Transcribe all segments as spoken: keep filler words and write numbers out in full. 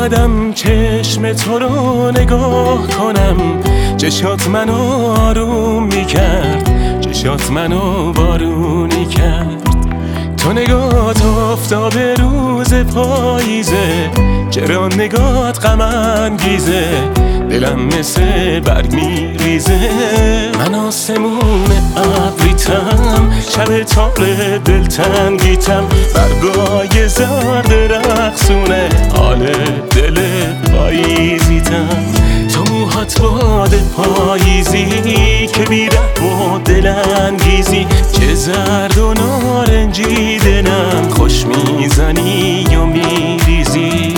اومدم چشم تو رو نگاه کنم، چشات منو آروم میکرد، چشات منو بارونی کرد. تو نگات آفتاب روز پاییزه، چرا نگات غم انگیزه، دلم مثل برگ میریزه. من آسمون ابریتم، شب تار دلتنگیتم، برگای زرد رقصونه حال دل پاییزیتم. تو موهات باد پاییزی که بیره و دلانگیزی، چه زرد و نارنجی دلم خوش میزنی و میریزی.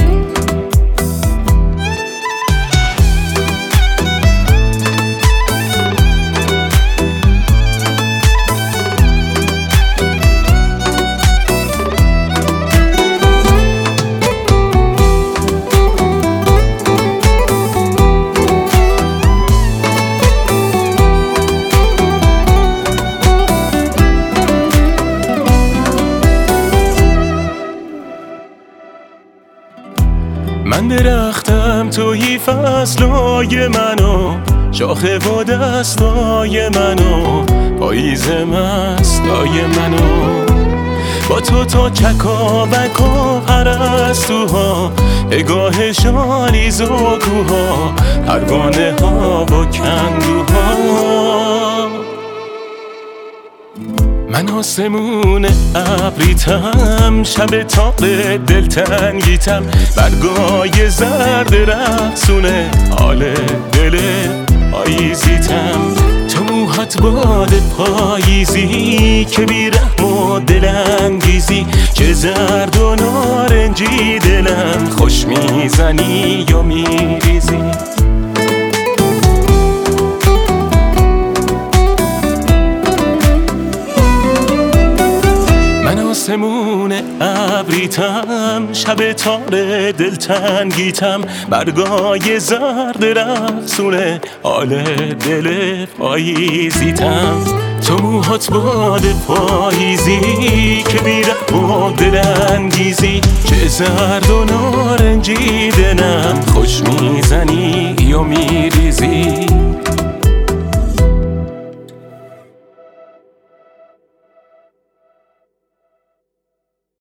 من درختم توی فصلای منو، شاخه و دستای منو، پاییز مستای منو. با تو تا چکاوک و پرستوها، نگاه شالیز و کوها، پروانه ها و کندوها. من آسمون ابریتم، شب تار دلتنگیتم، برگای زرد رقصونه حال دل پاییزیتم. تو موهات باد پاییزی که بیرحم و دلانگیزی، چه زرد و نارنجی دلم خوش میزنی و میریزی. آسمون ابریتم، شب تار دلتنگیتم، برگای زرد رقصونه حال دل پاییزیتم. تو موهات باد پاییزی که بیره و دلانگیزی، چه زرد و نارنجی دلم خوش میزنی و میریزی.